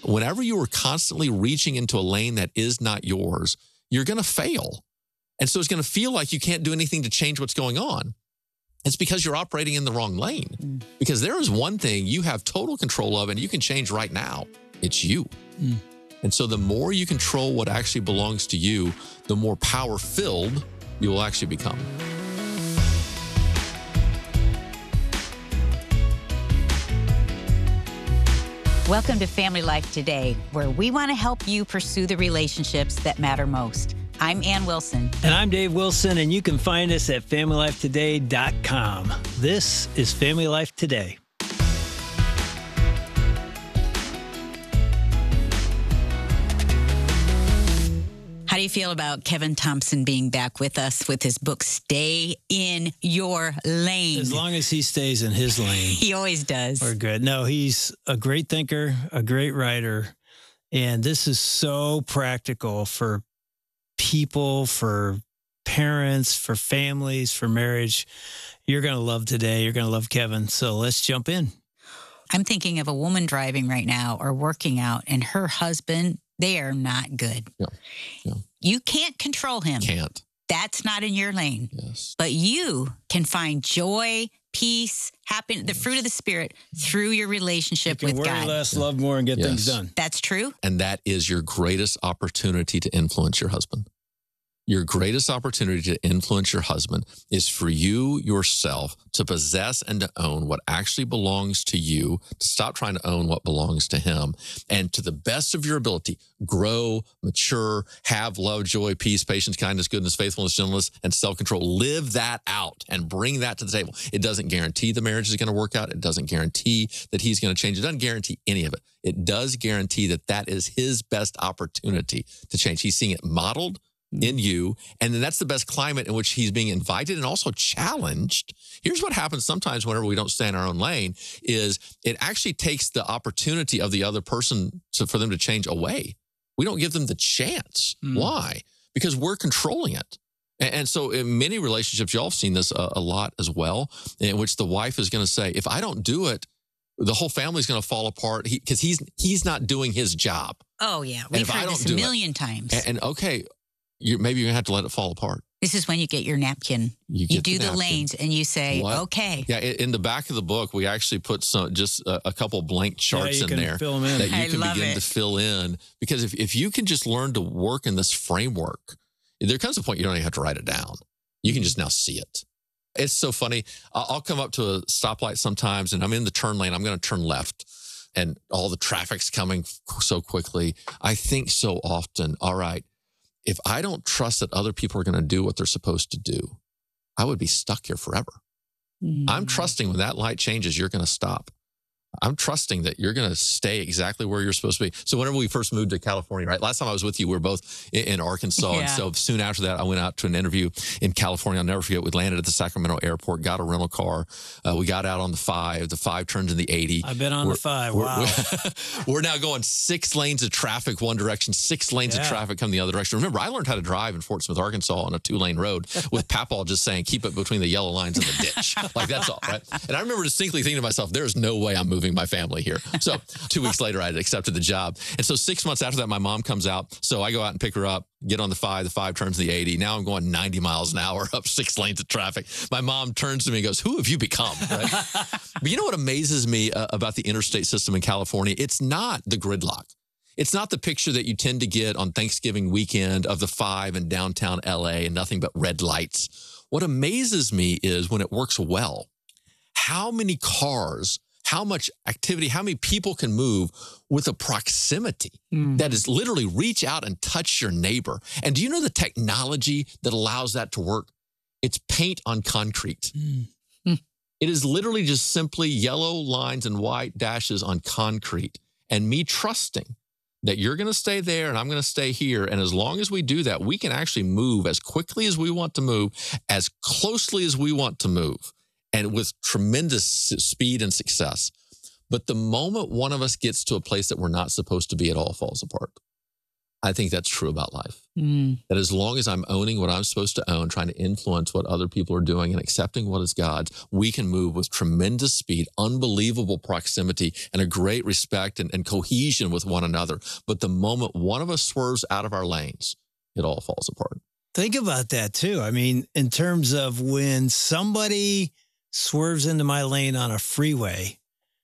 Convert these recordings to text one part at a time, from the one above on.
Whenever you are constantly reaching into a lane that is not yours, you're going to fail. And so it's going to feel like you can't do anything to change what's going on. It's because you're operating in the wrong lane. Because there is one thing you have total control of and you can change right now. It's you. And so the more you control what actually belongs to you, the more power-filled you will actually become. Welcome to Family Life Today, where we want to help you pursue the relationships that matter most. I'm Ann Wilson. And I'm Dave Wilson, and you can find us at FamilyLifeToday.com. This is Family Life Today. How do you feel about Kevin Thompson being back with us with his book, Stay in Your Lane? As long as he stays in his lane. He always does. We're good. No, he's a great thinker, a great writer, and this is so practical for people, for parents, for families, for marriage. You're going to love today. You're going to love Kevin. So let's jump in. I'm thinking of a woman driving right now or working out, and her husband, they are not good. Yeah. You can't control him. Can't. That's not in your lane. Yes. But you can find joy, peace, happiness, the fruit of the Spirit through your relationship with worry God. less, love more, and get things done. That's true. And that is your greatest opportunity to influence your husband. Your greatest opportunity to influence your husband is for you yourself to possess and to own what actually belongs to you, to stop trying to own what belongs to him, and to the best of your ability, grow, mature, have love, joy, peace, patience, kindness, goodness, faithfulness, gentleness, and self-control. Live that out and bring that to the table. It doesn't guarantee the marriage is going to work out. It doesn't guarantee that he's going to change. It doesn't guarantee any of it. It does guarantee that that is his best opportunity to change. He's seeing it modeled in you, and then that's the best climate in which he's being invited and also challenged. Here's what happens sometimes whenever we don't stay in our own lane is it actually takes the opportunity of the other person for them to change away. We don't give them the chance. Why? Because we're controlling it. And so in many relationships, y'all have seen this a lot as well, in which the wife is going to say, if I don't do it, the whole family's going to fall apart because he's not doing his job. Oh, yeah. We've heard this a million times. And okay, maybe you're going to have to let it fall apart. This is when you get your napkin. You do the lanes and you say, okay. Yeah, in the back of the book, we actually put just a couple blank charts in there that you can begin to fill in. Because if you can just learn to work in this framework, there comes a point you don't even have to write it down. You can just now see it. It's so funny. I'll come up to a stoplight sometimes and I'm in the turn lane. I'm going to turn left and all the traffic's coming so quickly. I think so often, all right, if I don't trust that other people are going to do what they're supposed to do, I would be stuck here forever. I'm trusting when that light changes, you're going to stop. I'm trusting that you're going to stay exactly where you're supposed to be. So whenever we first moved to California, right? Last time I was with you, we were both in Arkansas. Yeah. And so soon after that, I went out to an interview in California. I'll never forget. We landed at the Sacramento airport, got a rental car. We got out on the 5. The 5 turned into the 80. I've been on the 5. Wow. We're now going 6 lanes of traffic one direction, 6 lanes of traffic come the other direction. Remember, I learned how to drive in Fort Smith, Arkansas on a 2-lane road with Papaw just saying, keep it between the yellow lines and the ditch. Like that's all, right? And I remember distinctly thinking to myself, there's no way I'm moving my family here. So 2 weeks later, I had accepted the job. And so 6 months after that, my mom comes out. So I go out and pick her up, get on the 5. The 5 turns the 80. Now I'm going 90 miles an hour up 6 lanes of traffic. My mom turns to me and goes, who have you become? Right? But you know what amazes me about the interstate system in California? It's not the gridlock. It's not the picture that you tend to get on Thanksgiving weekend of the 5 in downtown LA and nothing but red lights. What amazes me is when it works well, how many cars, how much activity, how many people can move with a proximity that is literally reach out and touch your neighbor. And do you know the technology that allows that to work? It's paint on concrete. It is literally just simply yellow lines and white dashes on concrete. And me trusting that you're going to stay there and I'm going to stay here. And as long as we do that, we can actually move as quickly as we want to move, as closely as we want to move, and with tremendous speed and success. But the moment one of us gets to a place that we're not supposed to be, it all falls apart. I think that's true about life. That as long as I'm owning what I'm supposed to own, trying to influence what other people are doing and accepting what is God's, we can move with tremendous speed, unbelievable proximity, and a great respect and cohesion with one another. But the moment one of us swerves out of our lanes, it all falls apart. Think about that too. I mean, in terms of when somebody swerves into my lane on a freeway,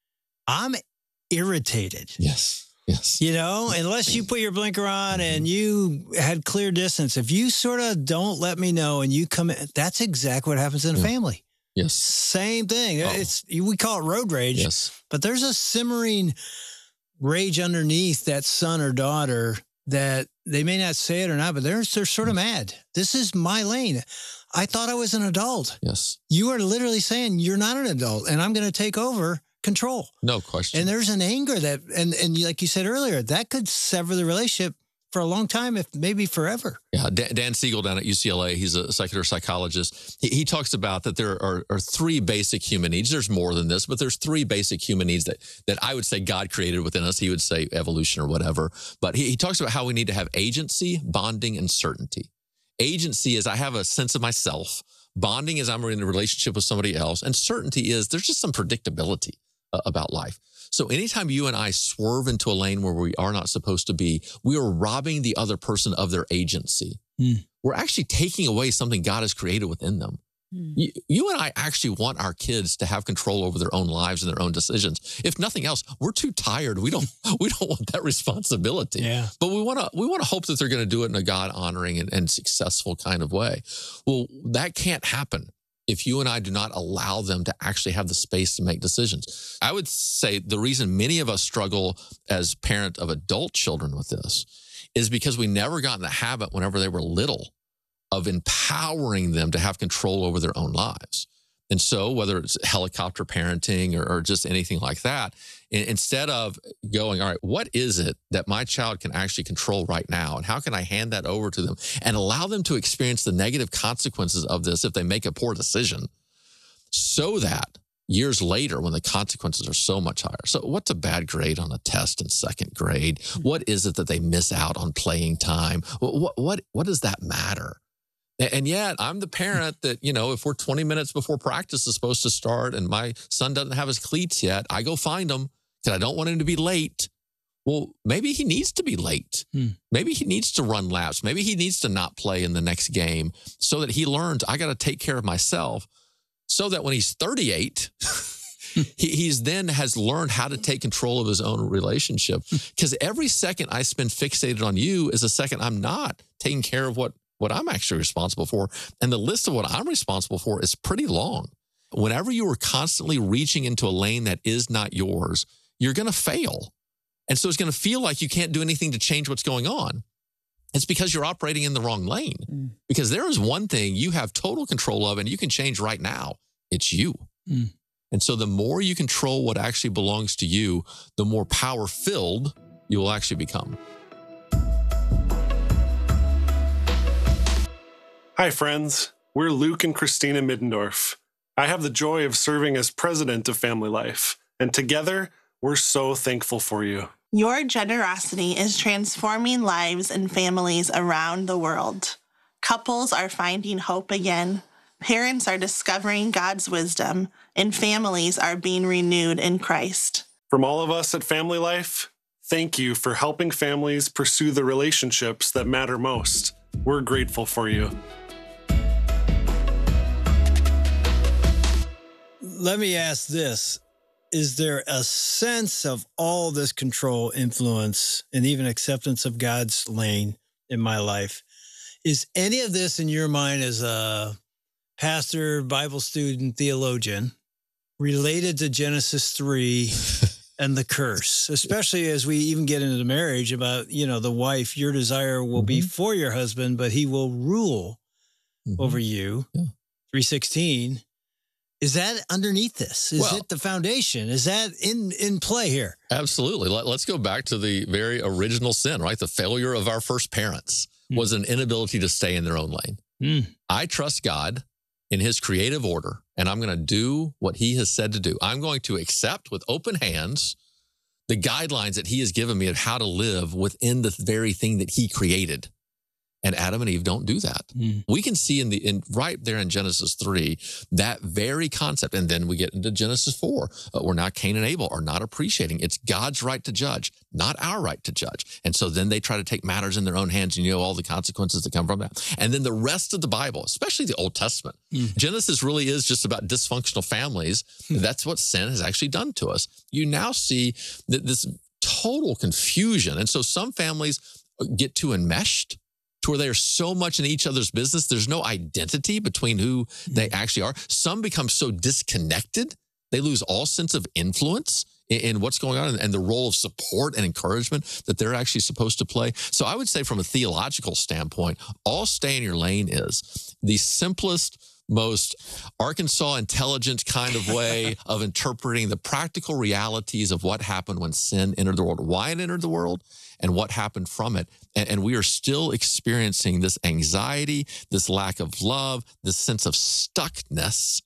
I'm irritated. Yes. Yes. You know, unless you put your blinker on and you had clear distance, if you sort of don't let me know and you come in, that's exactly what happens in a family. Yes. Same thing. We call it road rage. Yes. But there's a simmering rage underneath that son or daughter that they may not say it or not, but they're sort of mad. This is my lane. I thought I was an adult. Yes. You are literally saying you're not an adult and I'm going to take over control. No question. And there's an anger that, and like you said earlier, that could sever the relationship for a long time, if maybe forever. Yeah, Dan Siegel down at UCLA, he's a secular psychologist. He talks about that there are three basic human needs. There's more than this, but there's three basic human needs that I would say God created within us. He would say evolution or whatever. But he talks about how we need to have agency, bonding, and certainty. Agency is I have a sense of myself. Bonding is I'm in a relationship with somebody else. And certainty is there's just some predictability about life. So anytime you and I swerve into a lane where we are not supposed to be, we are robbing the other person of their agency. We're actually taking away something God has created within them. You and I actually want our kids to have control over their own lives and their own decisions. If nothing else, we're too tired. We don't want that responsibility. Yeah. But we want to hope that they're going to do it in a God honoring and successful kind of way. Well, that can't happen if you and I do not allow them to actually have the space to make decisions. I would say the reason many of us struggle as parent of adult children with this is because we never got in the habit whenever they were little of empowering them to have control over their own lives. And so whether it's helicopter parenting or just anything like that, instead of going, all right, what is it that my child can actually control right now? And how can I hand that over to them and allow them to experience the negative consequences of this if they make a poor decision so that years later when the consequences are so much higher. So what's a bad grade on a test in second grade? What is it that they miss out on playing time? What does that matter? And yet I'm the parent that, if we're 20 minutes before practice is supposed to start and my son doesn't have his cleats yet, I go find him because I don't want him to be late. Well, maybe he needs to be late. Maybe he needs to run laps. Maybe he needs to not play in the next game so that he learns I got to take care of myself so that when he's 38, he's then has learned how to take control of his own relationship. Because every second I spend fixated on you is a second I'm not taking care of what I'm actually responsible for. And the list of what I'm responsible for is pretty long. Whenever you are constantly reaching into a lane that is not yours, you're going to fail. And so it's going to feel like you can't do anything to change what's going on. It's because you're operating in the wrong lane. Because there is one thing you have total control of and you can change right now. It's you. And so the more you control what actually belongs to you, the more power-filled you will actually become. Hi, friends. We're Luke and Christina Middendorf. I have the joy of serving as president of Family Life, and together, we're so thankful for you. Your generosity is transforming lives and families around the world. Couples are finding hope again. Parents are discovering God's wisdom, and families are being renewed in Christ. From all of us at Family Life, thank you for helping families pursue the relationships that matter most. We're grateful for you. Let me ask this. Is there a sense of all this control, influence, and even acceptance of God's lane in my life? Is any of this in your mind as a pastor, Bible student, theologian related to Genesis 3 and the curse, especially as we even get into the marriage about, the wife, your desire will be for your husband, but he will rule over you. 3:16. Is that underneath this? Is it the foundation? Is that in play here? Absolutely. Let's go back to the very original sin, right? The failure of our first parents was an inability to stay in their own lane. I trust God in his creative order, and I'm going to do what he has said to do. I'm going to accept with open hands the guidelines that he has given me of how to live within the very thing that he created. And Adam and Eve don't do that. We can see right there in Genesis 3, that very concept. And then we get into Genesis 4, where now Cain and Abel are not appreciating. It's God's right to judge, not our right to judge. And so then they try to take matters in their own hands, and you know all the consequences that come from that. And then the rest of the Bible, especially the Old Testament, Genesis really is just about dysfunctional families. That's what sin has actually done to us. You now see this total confusion. And so some families get too enmeshed, to where they are so much in each other's business, there's no identity between who they actually are. Some become so disconnected, they lose all sense of influence in what's going on and the role of support and encouragement that they're actually supposed to play. So I would say from a theological standpoint, all stay in your lane is the simplest, most Arkansas intelligent kind of way of interpreting the practical realities of what happened when sin entered the world, why it entered the world, and what happened from it. And we are still experiencing this anxiety, this lack of love, this sense of stuckness,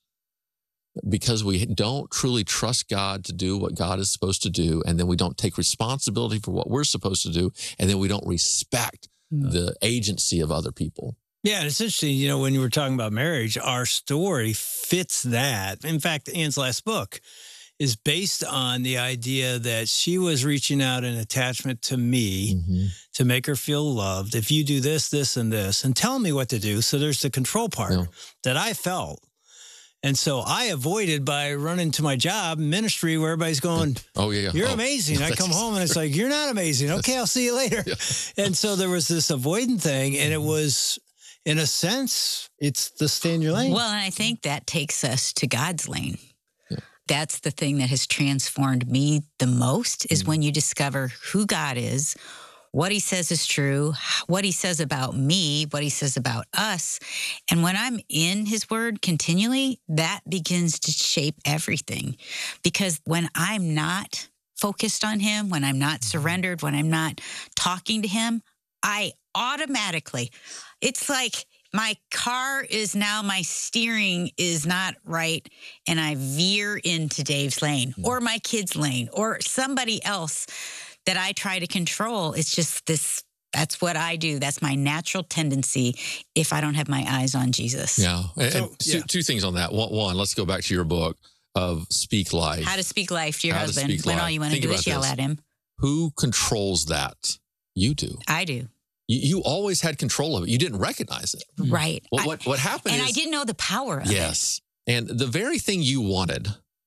because we don't truly trust God to do what God is supposed to do. And then we don't take responsibility for what we're supposed to do. And then we don't respect the agency of other people. Yeah, and it's interesting, you know, when you were talking about marriage, our story fits that. In fact, Anne's last book is based on the idea that she was reaching out in attachment to me to make her feel loved. If you do this, this, and this, and tell me what to do. So there's the control part that I felt. And so I avoided by running to my job, ministry, where everybody's going, you're amazing. I come home and it's like, you're not amazing. Okay, I'll see you later. And so there was this avoidant thing, and it was, in a sense, it's the stay in your lane. Well, and I think that takes us to God's lane. That's the thing that has transformed me the most, is when you discover who God is, what he says is true, what he says about me, what he says about us. And when I'm in his word continually, that begins to shape everything. Because when I'm not focused on him, when I'm not surrendered, when I'm not talking to him, I automatically, it's like my car is now, my steering is not right, and I veer into Dave's lane or my kid's lane or somebody else that I try to control. It's just this, that's what I do. That's my natural tendency if I don't have my eyes on Jesus. Yeah. And two things on that. One, let's go back to your book of Speak Life. How to speak life to your husband when all you want to do is yell at him. Who controls that? You do. I do. You always had control of it. You didn't recognize it. Right. Well, what happened I didn't know the power of it. Yes. And the very thing you wanted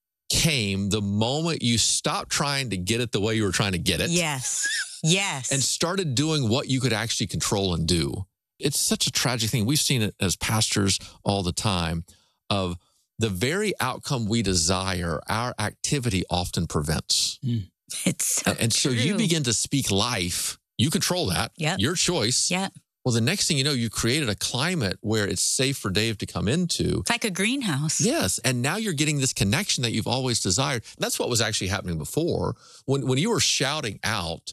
came the moment you stopped trying to get it the way you were trying to get it. Yes. Yes. And started doing what you could actually control and do. It's such a tragic thing. We've seen it as pastors all the time, of the very outcome we desire, our activity often prevents. It's so so true. you begin to speak life. You control that. Yep. Your choice. Yep. Well, the next thing you know, you created a climate where it's safe for Dave to come into. It's like a greenhouse. Yes. And now you're getting this connection that you've always desired. That's what was actually happening before. When you were shouting out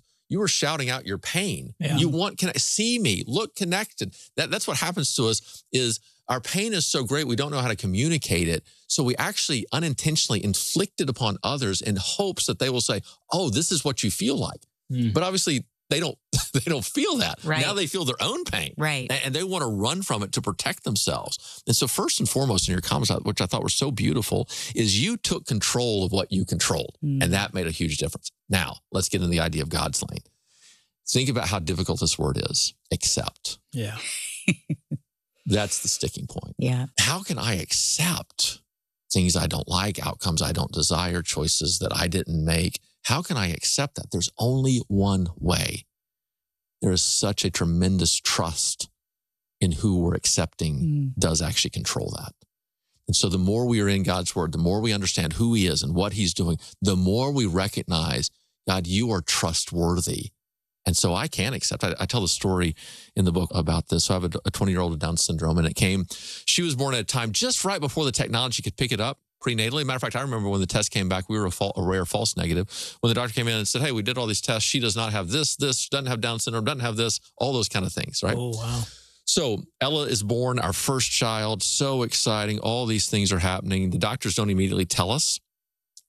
your pain. Yeah. You want, see me, look connected. That's what happens to us, is our pain is so great, we don't know how to communicate it. So we actually unintentionally inflict it upon others in hopes that they will say, oh, this is what you feel like. But obviously, they don't feel that. Right. Now they feel their own pain. Right. And they want to run from it to protect themselves. And so first and foremost in your comments, which I thought were so beautiful, is you took control of what you controlled. And that made a huge difference. Now, let's get into the idea of God's lane. Think about how difficult this word is. Accept. Yeah. That's the sticking point. Yeah. How can I accept things I don't like, outcomes I don't desire, choices that I didn't make? How can I accept that? There's only one way. There is such a tremendous trust in who we're accepting does actually control that. And so the more we are in God's word, the more we understand who he is and what he's doing, the more we recognize, God, you are trustworthy. And so I can accept. I tell the story in the book about this. So I have a 20-year-old with Down syndrome, and she was born at a time just right before the technology could pick it up prenatally. Matter of fact, I remember when the test came back, we were a rare false negative. When the doctor came in and said, hey, we did all these tests. She does not have this, doesn't have Down syndrome, doesn't have this, all those kind of things, right? Oh, wow. So Ella is born, our first child, so exciting. All these things are happening. The doctors don't immediately tell us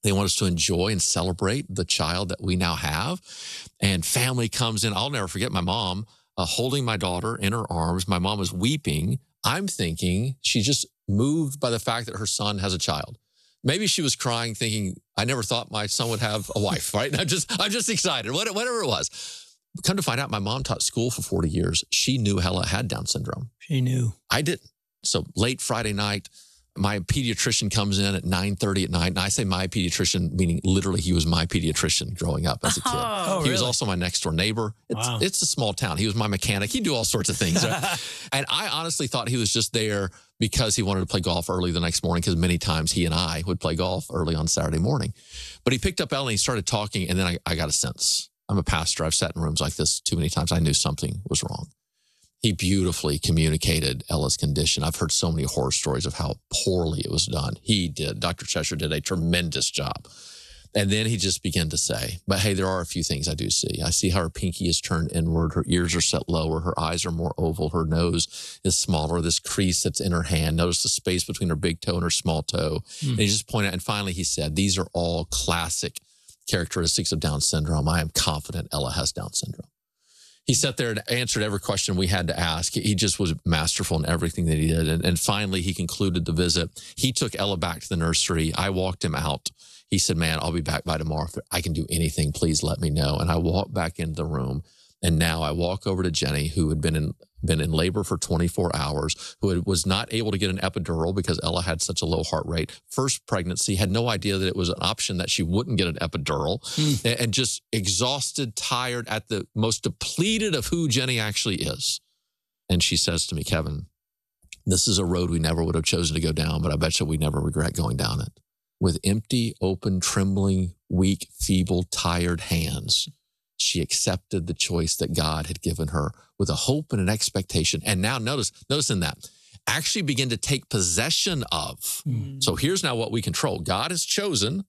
They want us to enjoy and celebrate the child that we now have. And family comes in. I'll never forget my mom holding my daughter in her arms. My mom was weeping. I'm thinking she just moved by the fact that her son has a child. Maybe she was crying thinking, I never thought my son would have a wife, right? I'm just excited, whatever it was. Come to find out, my mom taught school for 40 years. She knew Ella had Down syndrome. She knew. I didn't. So late Friday night, my pediatrician comes in at 9:30 at night. And I say my pediatrician, meaning literally he was my pediatrician growing up as a kid. Oh, he was really? also my next door neighbor. It's a small town. He was my mechanic. He'd do all sorts of things. Right? And I honestly thought he was just there because he wanted to play golf early the next morning, because many times he and I would play golf early on Saturday morning. But he picked up Ella and he started talking, and then I got a sense. I'm a pastor. I've sat in rooms like this too many times. I knew something was wrong. He beautifully communicated Ella's condition. I've heard so many horror stories of how poorly it was done. He did. Dr. Cheshire did a tremendous job. And then he just began to say, but hey, there are a few things I do see. I see how her pinky is turned inward. Her ears are set lower. Her eyes are more oval. Her nose is smaller. This crease that's in her hand. Notice the space between her big toe and her small toe. And he just pointed out, and finally he said, these are all classic characteristics of Down syndrome. I am confident Ella has Down syndrome. He sat there and answered every question we had to ask. He just was masterful in everything that he did. And finally, he concluded the visit. He took Ella back to the nursery. I walked him out. He said, man, I'll be back by tomorrow. If I can do anything, please let me know. And I walked back into the room. And now I walk over to Jenny, who had been in labor for 24 hours, who was not able to get an epidural because Ella had such a low heart rate. First pregnancy, had no idea that it was an option that she wouldn't get an epidural, and just exhausted, tired, at the most depleted of who Jenny actually is. And she says to me, Kevin, this is a road we never would have chosen to go down, but I bet you we never regret going down it. With empty, open, trembling, weak, feeble, tired hands, she accepted the choice that God had given her with a hope and an expectation. And now notice in that, actually begin to take possession of. So here's now what we control. God has chosen.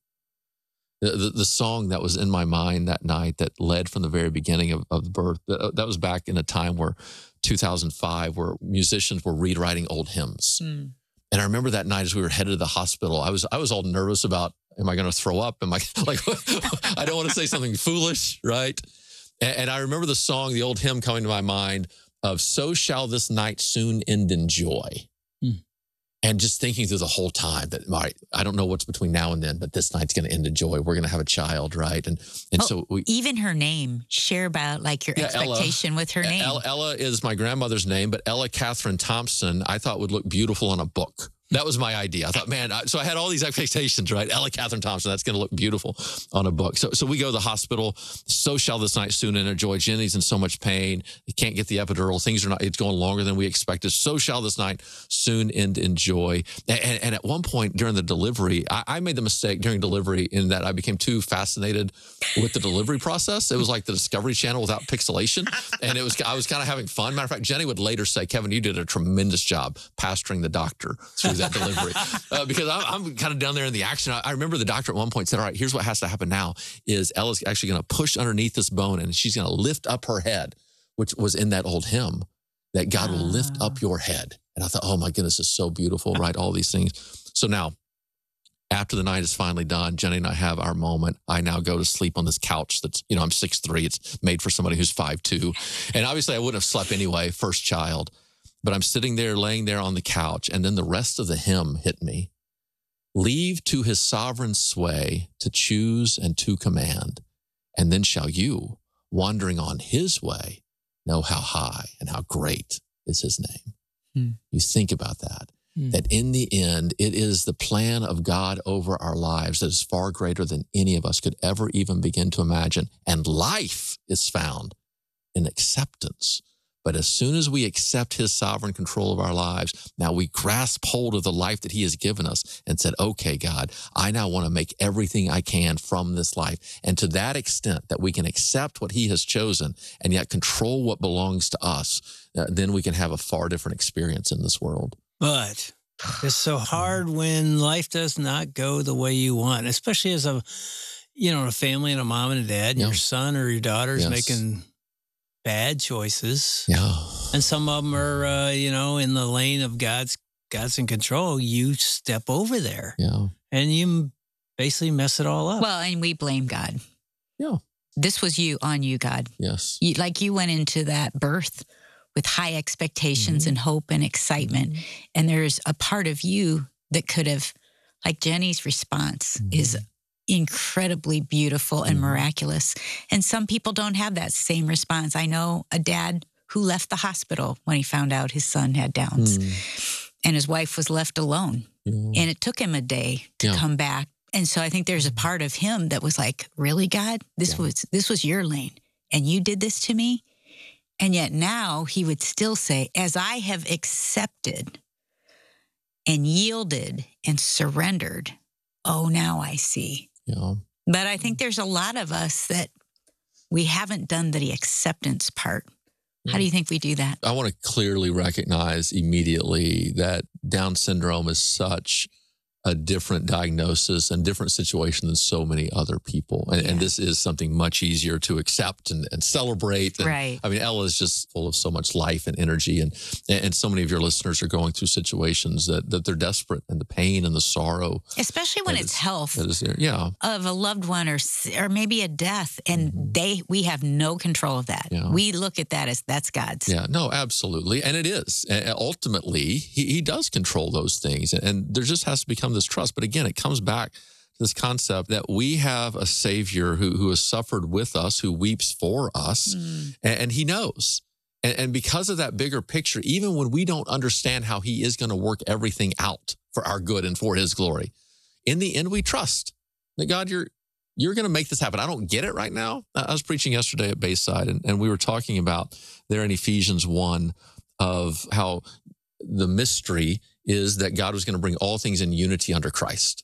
The song that was in my mind that night that led from the very beginning of the birth, that was back in a time where 2005, where musicians were rewriting old hymns. And I remember that night as we were headed to the hospital, I was all nervous about, am I going to throw up? Am I like, I don't want to say something foolish, right? And I remember the song, the old hymn coming to my mind of, so shall this night soon end in joy. And just thinking through the whole time that, all right, I don't know what's between now and then, but this night's going to end in joy. We're going to have a child, right? And so we, even her name, share about like your expectation Ella, with her name. Ella is my grandmother's name, but Ella Catherine Thompson, I thought would look beautiful on a book. That was my idea. I thought, man, so I had all these expectations, right? Ella Catherine Thompson, that's going to look beautiful on a book. So we go to the hospital. So shall this night soon end in joy. Jenny's in so much pain. He can't get the epidural. Things are not, it's going longer than we expected. So shall this night soon end in joy. And at one point during the delivery, I made the mistake during delivery in that I became too fascinated with the delivery process. It was like the Discovery Channel without pixelation. And I was kind of having fun. Matter of fact, Jenny would later say, Kevin, you did a tremendous job pastoring the doctor through that delivery, because I'm kind of down there in the action. I remember the doctor at one point said, all right, here's what has to happen now is Ella's actually going to push underneath this bone and she's going to lift up her head, which was in that old hymn, that God will lift up your head. And I thought, oh my goodness, it's so beautiful, right? All these things. So now, after the night is finally done, Jenny and I have our moment. I now go to sleep on this couch that's, I'm 6'3". It's made for somebody who's 5'2". And obviously I wouldn't have slept anyway, first child. But I'm sitting there, laying there on the couch, and then the rest of the hymn hit me. Leave to his sovereign sway to choose and to command, and then shall you, wandering on his way, know how high and how great is his name. You think about that, that in the end, it is the plan of God over our lives that is far greater than any of us could ever even begin to imagine. And life is found in acceptance. But as soon as we accept his sovereign control of our lives, now we grasp hold of the life that he has given us and said, okay, God, I now want to make everything I can from this life. And to that extent that we can accept what he has chosen and yet control what belongs to us, then we can have a far different experience in this world. But it's so hard when life does not go the way you want, especially as a family and a mom and a dad, and your son or your daughter is making bad choices. And some of them are, in the lane of God's in control. You step over there. And you basically mess it all up. Well, and we blame God. Yeah. This was on you, God. Yes. You went into that birth with high expectations and hope and excitement. And there's a part of you that could have, like Jenny's response is incredibly beautiful and miraculous. And some people don't have that same response. I know a dad who left the hospital when he found out his son had Downs. And his wife was left alone. And it took him a day to come back. And so I think there's a part of him that was like, really, God? This was your lane. And you did this to me? And yet now he would still say, as I have accepted and yielded and surrendered, oh, now I see. Yeah. But I think there's a lot of us that we haven't done the acceptance part. How do you think we do that? I want to clearly recognize immediately that Down syndrome is such a different diagnosis and different situation than so many other people. And this is something much easier to accept and celebrate. And, right. I mean, Ella is just full of so much life and energy. And so many of your listeners are going through situations that they're desperate, and the pain and the sorrow. Especially when it's health that is there. Yeah. Of a loved one or maybe a death. And we have no control of that. Yeah. We look at that as that's God's. Yeah, no, absolutely. And it is. And ultimately, he does control those things. And there just has to become this trust. But again, it comes back to this concept that we have a Savior who has suffered with us, who weeps for us, and he knows. And because of that bigger picture, even when we don't understand how he is going to work everything out for our good and for his glory, in the end, we trust that God, you're going to make this happen. I don't get it right now. I was preaching yesterday at Bayside, and we were talking about there in Ephesians 1 of how the mystery is that God was going to bring all things in unity under Christ.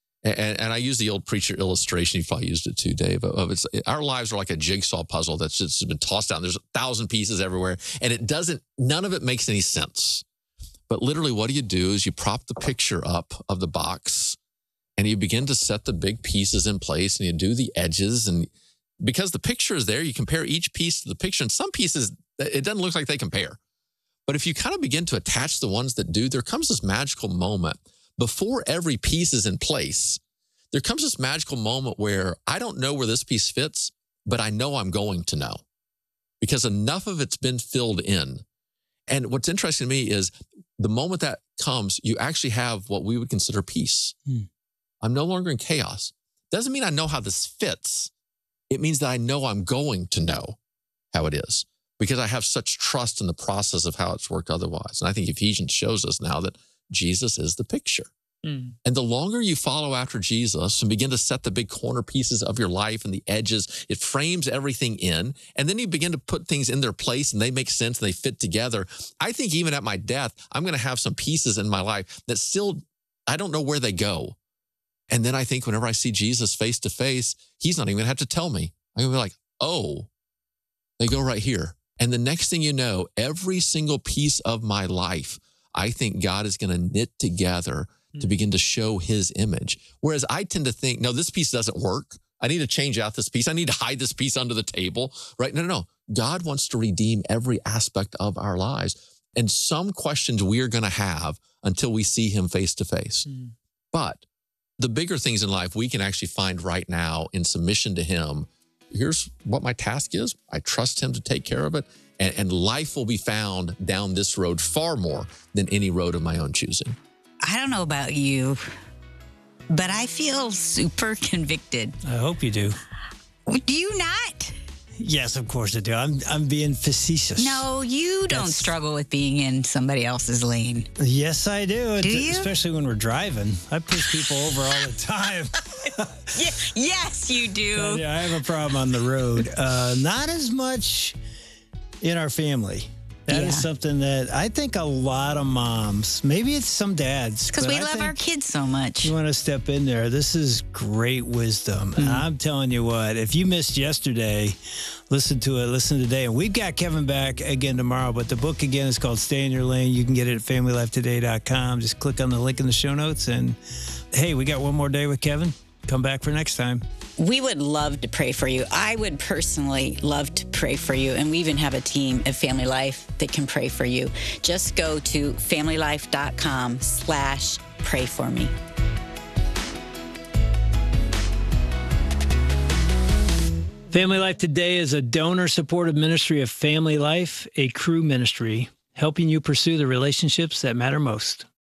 And I use the old preacher illustration. You've probably used it too, Dave. Our lives are like a jigsaw puzzle that's just been tossed down. There's 1,000 pieces everywhere, and none of it makes any sense. But literally what you do is you prop the picture up of the box, and you begin to set the big pieces in place, and you do the edges. And because the picture is there, you compare each piece to the picture. And some pieces, it doesn't look like they compare. But if you kind of begin to attach the ones that do, there comes this magical moment. Before every piece is in place, there comes this magical moment where I don't know where this piece fits, but I know I'm going to know because enough of it's been filled in. And what's interesting to me is the moment that comes, you actually have what we would consider peace. I'm no longer in chaos. Doesn't mean I know how this fits. It means that I know I'm going to know how it is, because I have such trust in the process of how it's worked otherwise. And I think Ephesians shows us now that Jesus is the picture. And the longer you follow after Jesus and begin to set the big corner pieces of your life and the edges, it frames everything in. And then you begin to put things in their place and they make sense and they fit together. I think even at my death, I'm going to have some pieces in my life that still, I don't know where they go. And then I think whenever I see Jesus face to face, he's not even going to have to tell me. I'm going to be like, oh, they go right here. And the next thing you know, every single piece of my life, I think God is going to knit together to begin to show his image. Whereas I tend to think, no, this piece doesn't work. I need to change out this piece. I need to hide this piece under the table, right? No. God wants to redeem every aspect of our lives. And some questions we are going to have until we see him face to face. But the bigger things in life we can actually find right now in submission to him. Here's what my task is. I trust him to take care of it. And life will be found down this road far more than any road of my own choosing. I don't know about you, but I feel super convicted. I hope you do. Do you not? Yes, of course I do. I'm being facetious. No, you don't struggle with being in somebody else's lane. Yes, I do. Do you? Especially when we're driving. I push people over all the time. Yes, you do. Yeah, I have a problem on the road. Not as much in our family. That is something that I think a lot of moms, maybe it's some dads. Because we love our kids so much. You want to step in there. This is great wisdom. And I'm telling you what, if you missed yesterday, listen to it, listen today. And we've got Kevin back again tomorrow. But the book, again, is called Stay in Your Lane. You can get it at FamilyLifeToday.com. Just click on the link in the show notes. And, hey, we got one more day with Kevin. Come back for next time. We would love to pray for you. I would personally love to pray for you. And we even have a team at Family Life that can pray for you. Just go to FamilyLife.com/pray for me. Family Life Today is a donor-supported ministry of Family Life, a Cru ministry, helping you pursue the relationships that matter most.